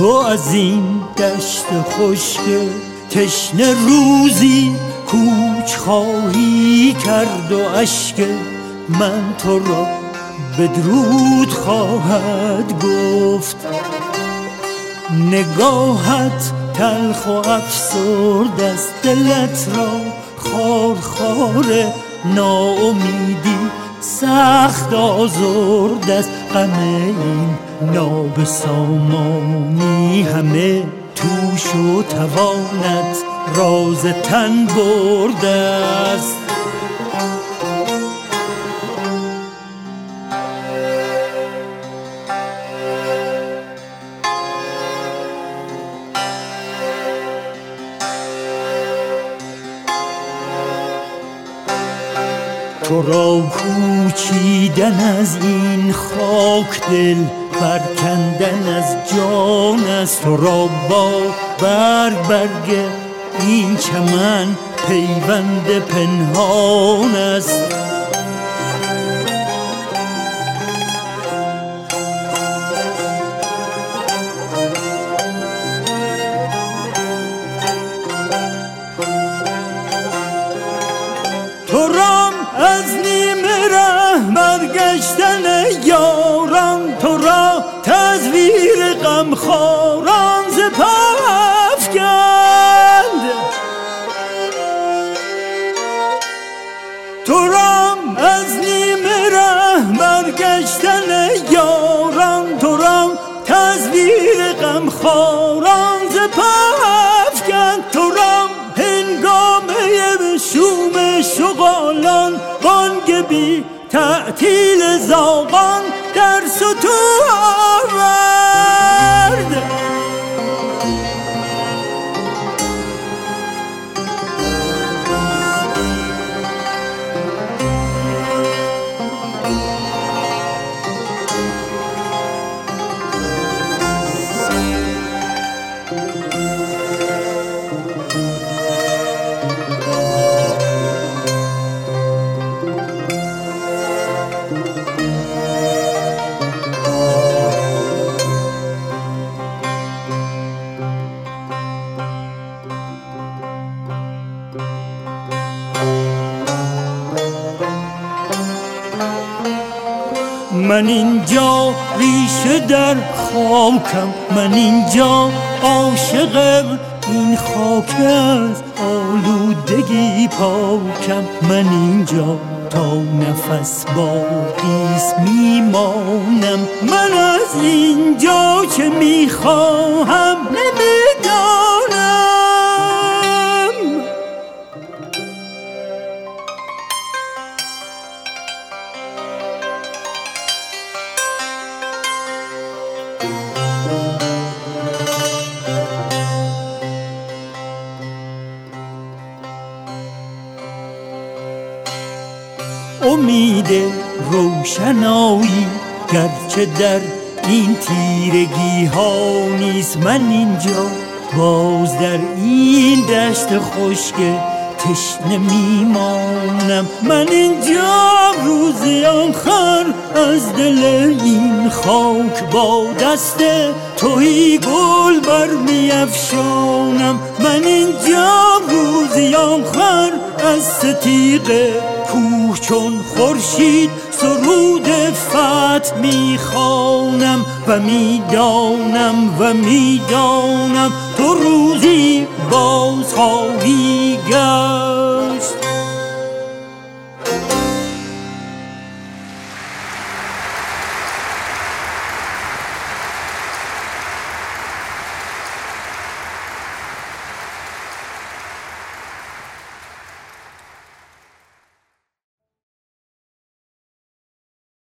تو از این دشت خشک تشنه روزی کوچ خواهی کرد و اشک من تو را بدرود خواهد گفت. نگاهت تلخ و افسرد است، دلت را خار خار ناامیدی سخت آزرد است. غم این نابسامانی همه توش و توانت راز تن برده است. تو را کوچیدن از این خاک دل برکندن از جان است. تو را با برگ این چمن پیوند پنهان است. تو را از نیمه ره برگشتن یاران، تو را تزویر غمخواران ز پا افکند. تو را از نیمه ره برگشتن یاران، تو را تزویر غمخواران ز پا افکند. تو را هنگامه شوم شغالان بانگ بی تعطیل زاغان در ستو آورد. من اینجا ریشه در خاکم، من اینجا عاشقم، این خاک از آلودگی پاکم. من اینجا تا نفس باقیست میمانم. من از اینجا چه میخواهم نمیدانم. امید روشنایی گرچه در این تیرگی ها نیست. من اینجا باز در این دشت خشک تشنه میمانم. من اینجا روزی آخر از دل این خاک با دست تویی گل برمیافشانم. من اینجا روزی آخر از ستیغ کوه چون خورشید سرود فتح میخوانم. و میدانم تو روزی باز خواهی گشت.